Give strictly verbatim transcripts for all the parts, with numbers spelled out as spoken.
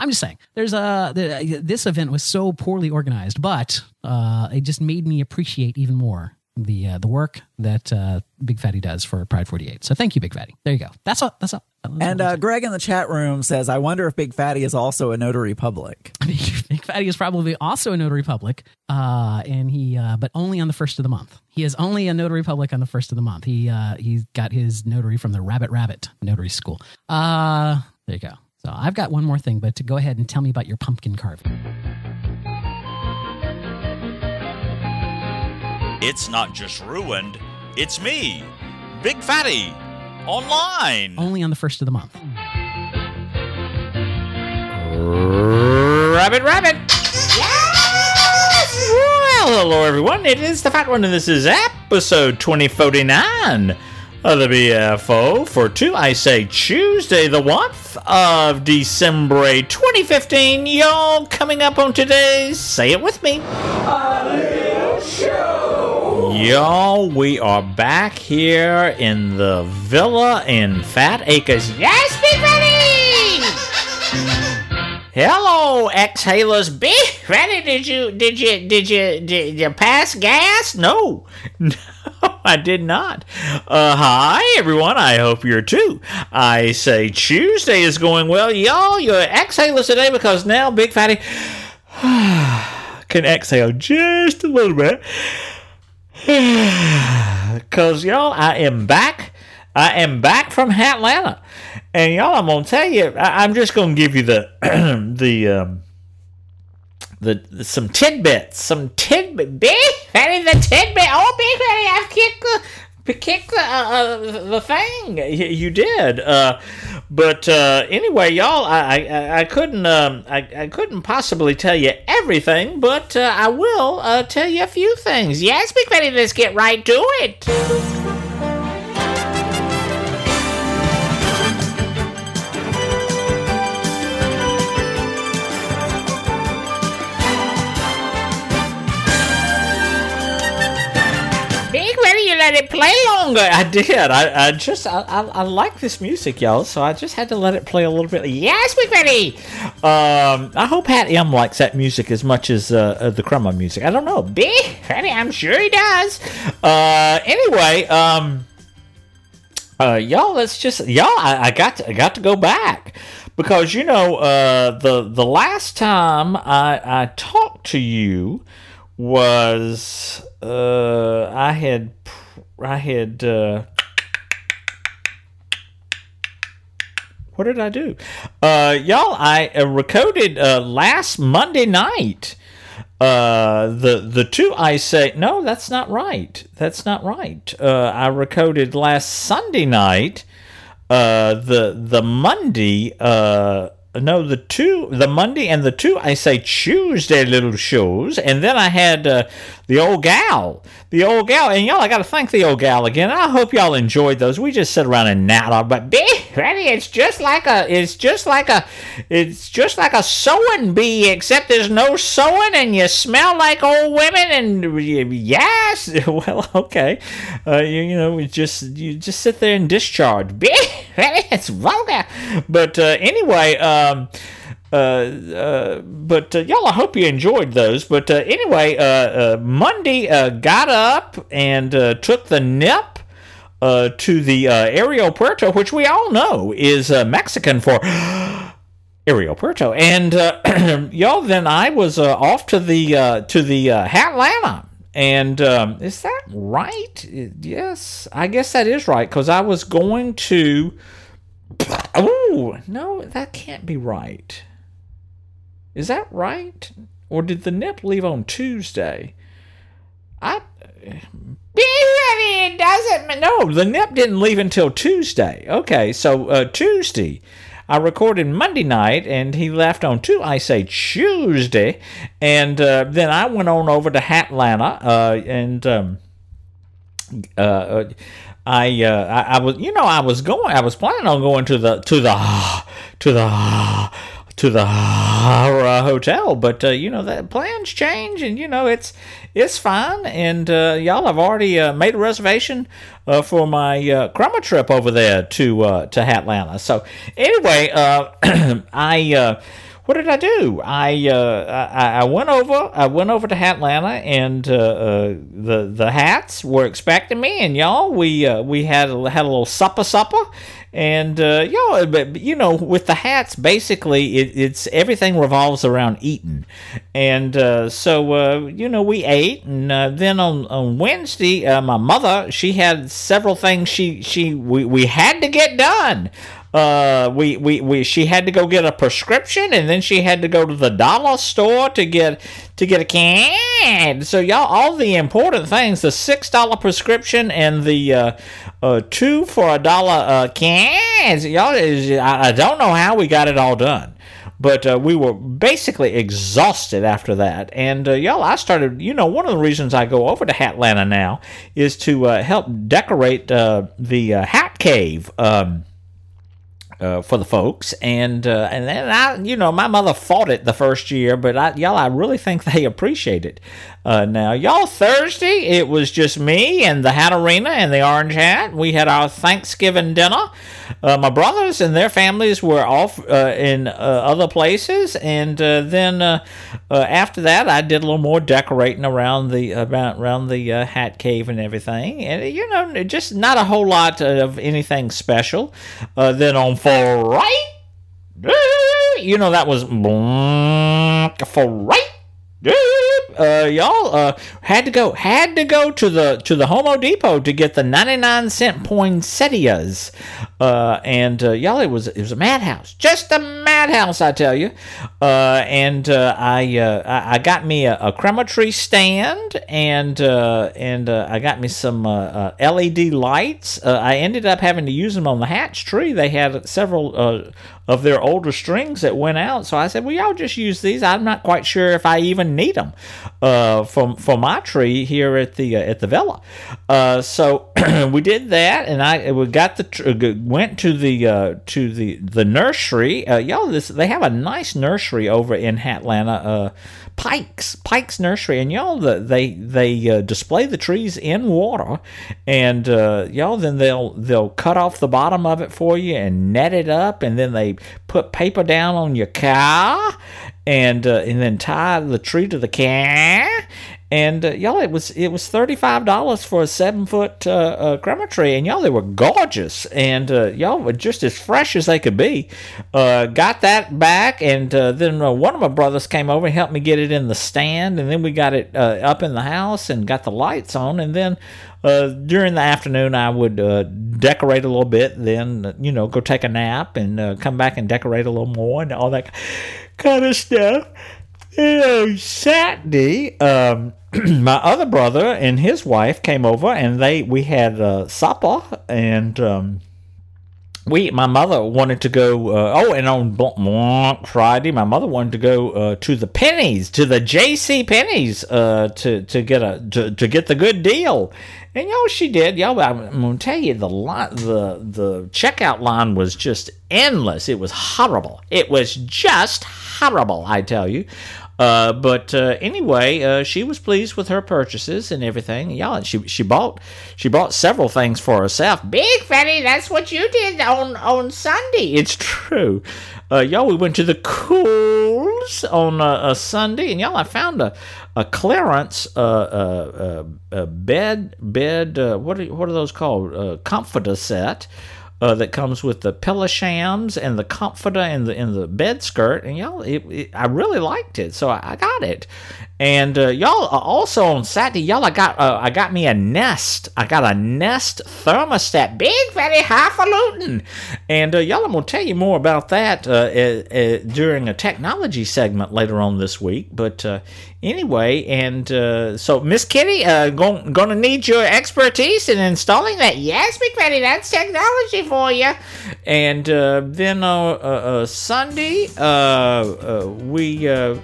I'm just saying, there's a the, this event was so poorly organized, but uh, it just made me appreciate even more the uh, the work that uh, Big Fatty does for Pride forty-eight. So thank you, Big Fatty. There you go. That's all. That's all. And uh, Greg in the chat room says, I wonder if Big Fatty is also a notary public. Big Fatty is probably also a notary public, uh, and he, uh, but only on the first of the month. He is only a notary public on the first of the month. He uh, he's got his notary from the Rabbit Rabbit Notary School. Uh, there you go. So I've got one more thing, but to go ahead and tell me about your pumpkin carving. It's not just ruined, it's me, Big Fatty, online. Only on the first of the month. Rabbit, rabbit. Yes! Well, hello, everyone. It is the Fat One, and this is episode twenty forty-nine of the B F O for two, I say, Tuesday, the month of December twenty fifteen. Y'all, coming up on today's Say It With Me. A little show. Y'all, we are back here in the villa in Fat Acres. Yes, Big Fatty! Hello, exhalers. Big Fatty, did you, did you, did you, did you pass gas? No. No, I did not. Uh, hi, everyone. I hope you're too. I say Tuesday is going well. Y'all, you're exhalers today because now Big Fatty can exhale just a little bit. Because, y'all, I am back. I am back from Atlanta. And, y'all, I'm going to tell you, I, I'm just going to give you the, the, um, the, the, some tidbits. Some tidbit. Big Fatty, the tidbit. Oh, Big Fatty, I've kicked the, kicked the, uh, uh, the thing. You, you did. Uh, but, uh, anyway, y'all, I, I, I couldn't, um, I, I couldn't possibly tell you everything, but, uh, I will, uh, tell you a few things. Yes, Big Fatty, let's get right to it. Let it play longer. I did. I, I just I, I, I like this music, y'all. So I just had to let it play a little bit. Yes, Big Fatty. Um, I hope Pat M likes that music as much as uh, uh, the Crumma music. I don't know, Big Fatty. I'm sure he does. Uh, anyway, um, uh, y'all, let's just y'all. I, I got to, I got to go back because you know uh, the the last time I I talked to you was uh, I had. I had, uh, what did I do? Uh, y'all, I uh, recorded uh, last Monday night. Uh, the the two I say, no, that's not right. That's not right. Uh, I recorded last Sunday night. Uh, the the Monday. Uh, no, the two, the Monday and the two I say Tuesday little shows, and then I had uh, the old gal, the old gal, and y'all, I got to thank the old gal again. I hope y'all enjoyed those. We just sit around and nat on, but Big Fatty, it's just like a, it's just like a, it's just like a sewing bee, except there's no sewing, and you smell like old women, and yes, well, okay, uh, you, you know, we just you just sit there and discharge. Big Fatty, it's vulgar, but uh, anyway. Uh, Um, uh, uh, but uh, y'all, I hope you enjoyed those. But uh, anyway, uh, uh, Monday uh, got up and uh, took the nip uh, to the uh, Aeropuerto, which we all know is uh, Mexican for Aeropuerto. And uh, y'all, then I was uh, off to the uh, to the uh, Atlanta. And um, is that right? Yes, I guess that is right because I was going to. Oh, no, that can't be right. Is that right? Or did the nip leave on Tuesday? I... It doesn't... No, the nip didn't leave until Tuesday. Okay, so uh, Tuesday. I recorded Monday night, and he left on two, I say Tuesday. And uh, then I went on over to Atlanta, uh, and... Um, uh, I, uh, I I was you know I was going I was planning on going to the to the to the to the uh, hotel, but uh, you know that plans change, and you know it's it's fine, and uh, y'all have already uh, made a reservation uh, for my uh, Crumma trip over there to uh, to Atlanta. So anyway, uh, I uh, what did I do? I, uh, I I went over. I went over to Hatlanta, and uh, uh, the the Hats were expecting me, and y'all, we uh, we had a, had a little supper supper, and uh, y'all, but you know, with the Hats, basically, it, it's everything revolves around eating, and uh, so uh, you know, we ate, and uh, then on on Wednesday, uh, my mother, she had several things she she we, we had to get done. Uh, we, we, we, she had to go get a prescription, and then she had to go to the dollar store to get, to get a can. So y'all, all the important things, the six dollar prescription and the, uh, uh, two for a dollar, uh, cans. Y'all, is, I, I don't know how we got it all done. But uh, we were basically exhausted after that. And, uh, y'all, I started, you know, one of the reasons I go over to Hatlanta now is to uh, help decorate uh, the uh, Hat Cave. Um, Uh, for the folks, and uh, and then I, you know, my mother fought it the first year, but I, y'all, I really think they appreciate it. Uh, now, y'all, Thursday it was just me and the Hatterina and the Orange Hat. We had our Thanksgiving dinner. Uh, my brothers and their families were off uh, in uh, other places, and uh, then uh, uh, after that, I did a little more decorating around the around, around the uh, Hat Cave and everything, and you know, just not a whole lot of anything special. Uh, then on Friday, you know, that was Friday. Uh, y'all uh, had to go had to go to the to the Home Depot to get the ninety-nine cent poinsettias, uh, and uh, y'all, it was it was a madhouse, just a madhouse, I tell you. Uh, and uh, I, uh, I I got me a, a crema tree stand, and uh, and uh, I got me some uh, uh, L E D lights. Uh, I ended up having to use them on the Hatch tree. They had several uh, of their older strings that went out, so I said, well, y'all just use these. I'm not quite sure if I even need them uh, for for my tree here at the uh, at the villa. Uh, so we did that, and I we got the went to the uh, to the the nursery. Uh, y'all, this they have a nice nursery over in Hatlanta. Uh, Pike's Pike's Nursery, and y'all, the, they they uh, display the trees in water, and uh, y'all, then they'll they'll cut off the bottom of it for you and net it up, and then they put paper down on your car, and uh, and then tie the tree to the car. And uh, y'all, it was it was thirty-five dollars for a seven foot uh, uh, crema tree, and y'all, they were gorgeous, and uh, y'all were just as fresh as they could be. Uh, got that back, and uh, then uh, one of my brothers came over and helped me get it in the stand, and then we got it uh, up in the house and got the lights on, and then uh, during the afternoon I would uh, decorate a little bit, then uh, you know, go take a nap and uh, come back and decorate a little more and all that kind of stuff. You know, Saturday, um, my other brother and his wife came over, and they we had uh, supper, and um, we my mother wanted to go. Uh, oh, and on Friday, my mother wanted to go uh, to the Pennies, to the J C Penney's, uh, to to get a to, to get the good deal. And y'all, she did. Y'all, I'm gonna tell you, the line, the the checkout line was just endless. It was horrible. It was just horrible, I tell you. Uh, but uh, anyway, uh, she was pleased with her purchases and everything. Y'all, she she bought she bought several things for herself. Big Fatty, that's what you did on on Sunday. It's true. Uh, y'all, we went to the Cools on a, a Sunday, and y'all, I found a a clearance uh, uh, uh, uh bed bed uh, what are what are those called? Uh, comforter set. Uh, that comes with the pillow shams and the comforter and the and the bed skirt, and y'all, it, it, I really liked it, so I, I got it. And uh, y'all, uh, also on Saturday, y'all, I got uh, I got me a Nest. I got a Nest thermostat, big, very highfalutin. And uh, y'all, I'm gonna tell you more about that uh, uh, uh, during a technology segment later on this week. But uh, anyway, and uh, so Miss Kitty, uh, going gonna need your expertise in installing that. Yes, Big Fatty, that's technology for you. And uh, then uh, uh, uh, Sunday, uh, uh, we. Uh,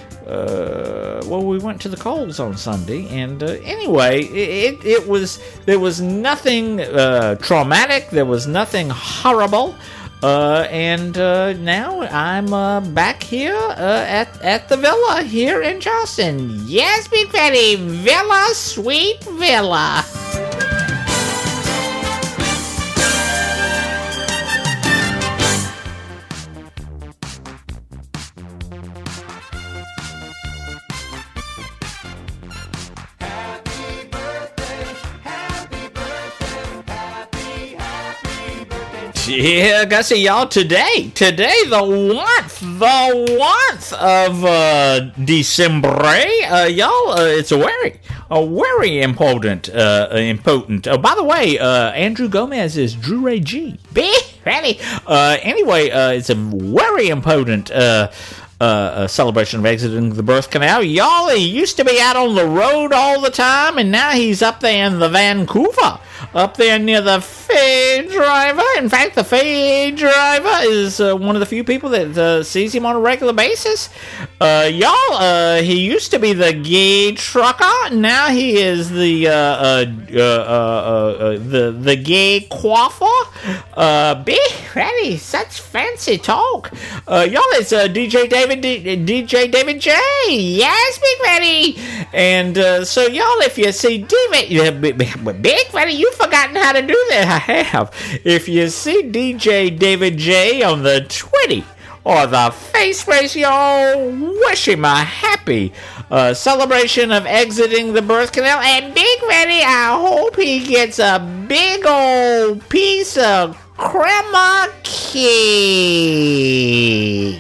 Uh, well, we went to the Coles on Sunday, and uh, anyway, it, it it was there was nothing uh, traumatic, there was nothing horrible, uh, and uh, now I'm uh, back here uh, at at the villa here in Charleston. Yes, Big Fatty, Villa, sweet Villa. Yeah, gotta say, y'all, today, today, the oneth, the oneth of uh, December, uh, y'all, uh, it's a very, a very important, uh, important. Oh, by the way, uh, Andrew Gomez is Drew Ray G. Big ready. Uh, anyway, uh, it's a very important, uh, Uh, a celebration of exiting the birth canal. Y'all, he used to be out on the road all the time, and now he's up there in the Vancouver, up there near the Fay Driver. In fact, the Fay Driver is uh, one of the few people that uh, sees him on a regular basis. Uh, y'all, uh, he used to be the gay trucker. Now he is the uh, uh, uh, uh, uh, the the gay coiffer. Uh, be ready, such fancy talk. Uh, y'all, it's uh, D J David. D- DJ David J. Yes, Big Fatty. And uh, so, y'all, if you see David, uh, Big Fatty, you've forgotten how to do that. I have. If you see D J David J on the Twitty or the Facebook, y'all, wish him a happy uh, celebration of exiting the birth canal. And Big Fatty, I hope he gets a big old piece of crema cake.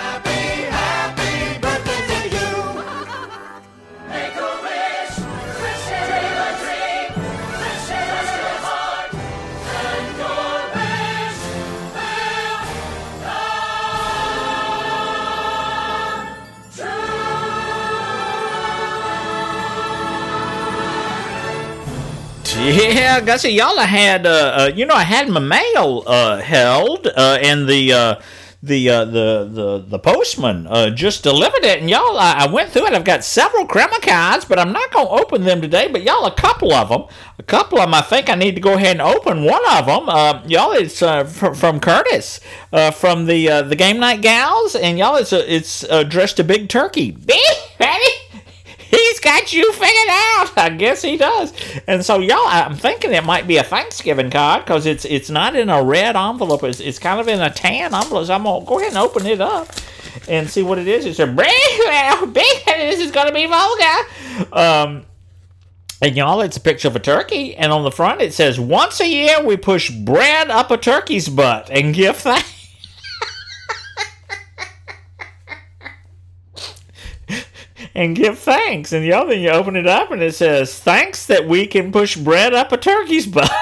Yeah, I see y'all had, uh, uh, you know, I had my mail uh, held, uh, and the uh, the, uh, the the the postman uh, just delivered it, and y'all, I, I went through it. I've got several crema cards, but I'm not gonna open them today. But y'all, a couple of them, a couple of them, I think I need to go ahead and open one of them. Uh, y'all, it's uh, fr- from Curtis, uh, from the uh, the Game Night Gals, and y'all, it's uh, it's addressed to Big Turkey. Big Ready? He's got you figured out. I guess he does. And so, y'all, I'm thinking it might be a Thanksgiving card because it's it's not in a red envelope. It's, it's kind of in a tan envelope. So I'm going to go ahead and open it up and see what it is. It's a big, big, this is going to be vulgar. Um, and, y'all, it's a picture of a turkey. And on the front, it says, once a year, we push bread up a turkey's butt and give thanks. And give thanks. And the other thing, you open it up and it says, thanks that we can push bread up a turkey's butt.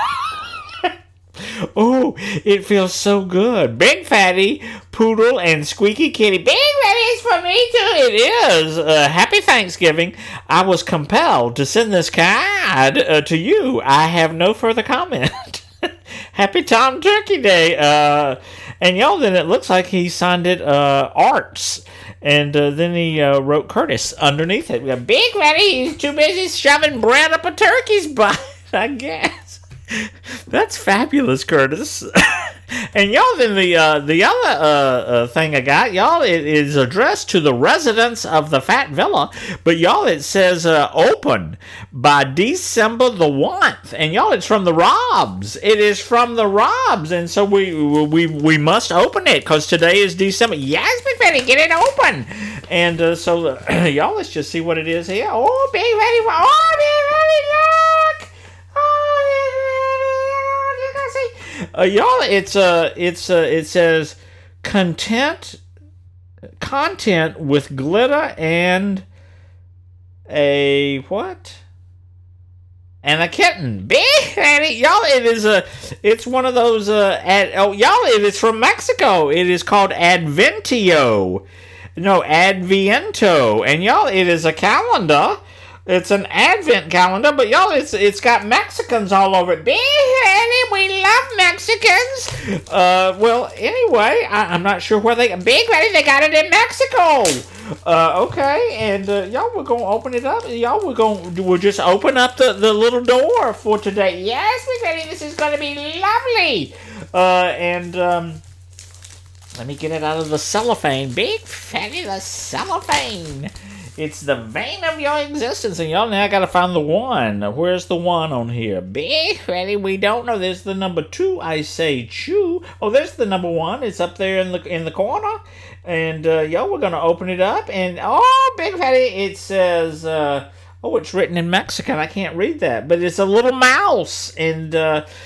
Oh, it feels so good. Big Fatty, Poodle, and Squeaky Kitty. Big Fatty is for me too. It is. Uh, happy Thanksgiving. I was compelled to send this card uh, to you. I have no further comment. Happy Tom Turkey Day. Uh, and y'all, then it looks like he signed it uh, Arts. And uh, then he uh, wrote Curtis underneath it. We got Big Ready. He's too busy shoving bread up a turkey's butt, I guess. That's fabulous, Curtis. And y'all, then the uh, the other uh, uh, thing I got, y'all, it is addressed to the residents of the Fat Villa. But y'all, it says uh, open by December the first. And y'all, it's from the Robs. It is from the Robs. And so we we we must open it because today is December. Yes, Big Betty, get it open. And uh, so, uh, y'all, let's just see what it is here. Oh, Big Betty. Oh, Big Betty, look. Uh, y'all, it's uh, it's uh, it says content, content with glitter and a what? And a kitten. Big Fatty, y'all, it is a, it's one of those uh, ad, oh, y'all, it is from Mexico. It is called Adventio, no, Adviento, and y'all, it is a calendar. It's an Advent calendar, but y'all, it's it's got Mexicans all over it. Big Fatty, we love Mexicans. Uh, well, anyway, I, I'm not sure where they. Big Fatty, they got it in Mexico. Uh, okay, and uh, y'all, we're gonna open it up. Y'all, we're gonna we'll just open up the, the little door for today. Yes, Big Fatty, this is gonna be lovely. Uh, and um, let me get it out of the cellophane. Big Fatty, the cellophane. It's the vein of your existence, and y'all, now I gotta find the one. Where's the one on here? Big Fatty, we don't know. There's the number two. I say chew. Oh, there's the number one. It's up there in the in the corner. And uh, yo, we're gonna open it up, and oh, Big Fatty, it says, uh, oh, it's written in Mexican. I can't read that, but it's a little mouse, and uh,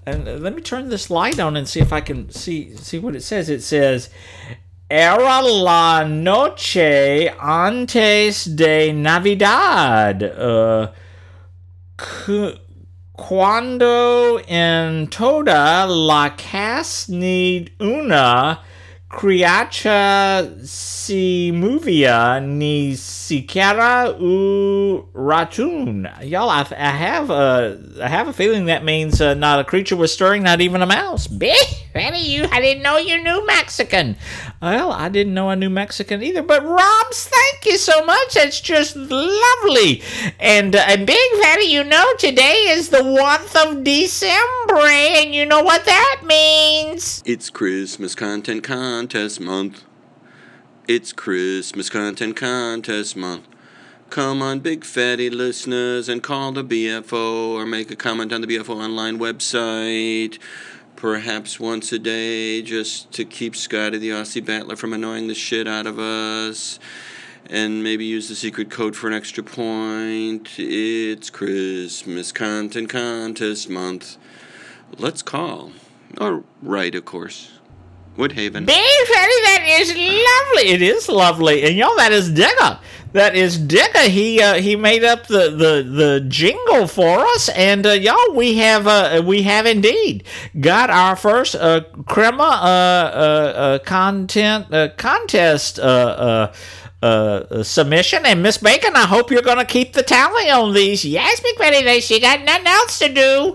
and let me turn this light on and see if I can see see what it says. It says, "Era la noche antes de Navidad. Uh, cu- cuando en toda la casa ni una criatura se movía ni siquiera un ratón." Y'all, I, I have a I have a feeling that means uh, not a creature was stirring, not even a mouse. Big Fatty, you I didn't know you knew Mexican. Well, I didn't know I knew Mexican either. But Robs, thank you so much. It's just lovely. And uh, and Big Fatty, you know today is the month of December, and you know what that means. It's Christmas content contest month. It's Christmas content contest month. Come on, big fatty listeners, and call the B F O or make a comment on the B F O online website. Perhaps once a day, just to keep Scotty the Aussie Battler from annoying the shit out of us. And maybe use the secret code for an extra point. It's Christmas content contest month. Let's call. Or write, of course. Woodhaven. Big Fatty, that is lovely. It is lovely. And y'all, that is Digger. That is Digger. He uh, he made up the, the, the jingle for us, and uh, y'all, we have uh, we have indeed got our first uh, crema uh, uh, uh, content uh, contest uh, uh, uh, submission. And Miss Bacon, I hope you're going to keep the tally on these. Yes, Big Fatty, she got nothing else to do.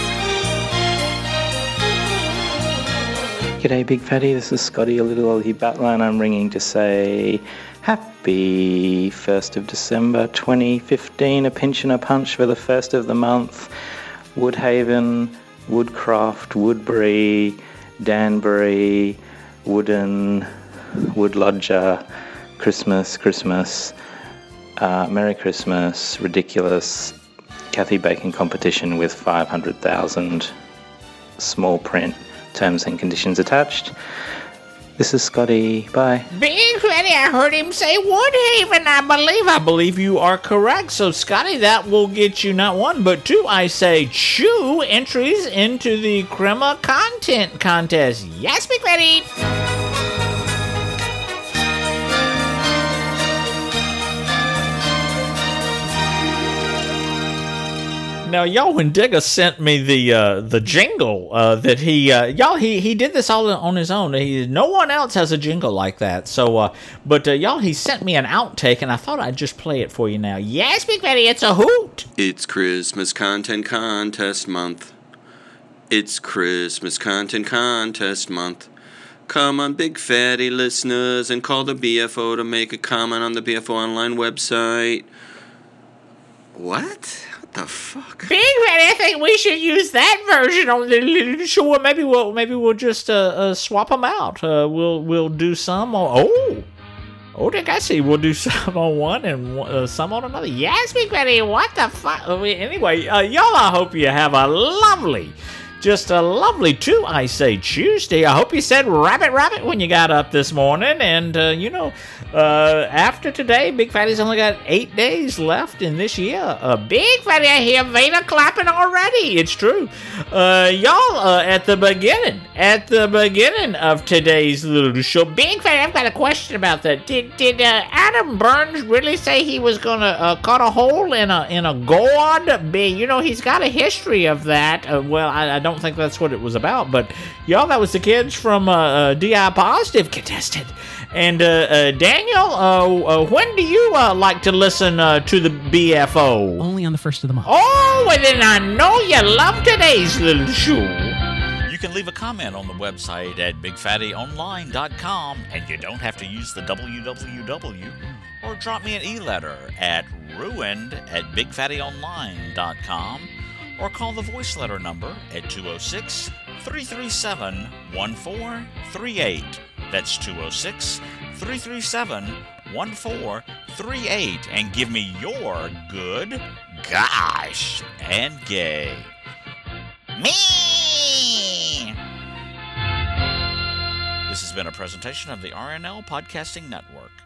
G'day Big Fatty, this is Scotty, a little Aussie Battler, and I'm ringing to say happy first of December twenty fifteen, a pinch and a punch for the first of the month. Woodhaven, Woodcroft, Woodbury, Danbury, Wooden, Woodlodger, Christmas, Christmas, uh, Merry Christmas, ridiculous, Kathy Bacon competition with five hundred thousand, small print. Terms and conditions attached. This is Scotty. Bye. Big Fatty, I heard him say Woodhaven, I believe. I believe you are correct. So, Scotty, that will get you not one, but two, I say, two entries into the Crema Content Contest. Yes, Big Fatty. Now, y'all, when Digger sent me the uh, the jingle uh, that he, uh, y'all, he, he did this all on his own. He, no one else has a jingle like that. So, uh, but uh, y'all, he sent me an outtake, and I thought I'd just play it for you now. Yes, Big Fatty, it's a hoot. It's Christmas content contest month. It's Christmas content contest month. Come on, big fatty listeners, and call the B F O to make a comment on the B F O online website. What? The fuck? Big Fatty, I think we should use that version on the little show. Maybe we'll maybe we'll just uh, uh, swap them out. Uh, we'll we'll do some on oh oh Dick, I see. We'll do some on one and uh, some on another. Yes, Big Fatty. What the fuck? Anyway, uh, y'all, I hope you have a lovely, just a lovely two. I say Tuesday. I hope you said rabbit rabbit when you got up this morning. And uh, you know, uh, after today, Big Fatty's only got eight days left in this year. Uh, Big Fatty, I hear Veda clapping already. It's true. Uh, y'all, uh, at the beginning, at the beginning of today's little show, Big Fatty, I've got a question about that. Did did uh, Adam Burns really say he was gonna uh, cut a hole in a in a gourd? You know, he's got a history of that. Uh, well, I, I don't think that's what it was about, but y'all, that was the kids from uh, uh, D I Positive contested. And uh, uh, Daniel, uh, uh, when do you uh, like to listen uh, to the B F O? Only on the first of the month. Oh, well then I know you love today's little show. You can leave a comment on the website at big fatty online dot com, and you don't have to use the W W W, or drop me an e-letter at ruined at big fatty online dot com, or call the voice letter number at two oh six, three three seven, one four three eight. That's two oh six, three three seven, one four three eight, and give me your good, gosh, and gay. Me! This has been a presentation of the R N L Podcasting Network.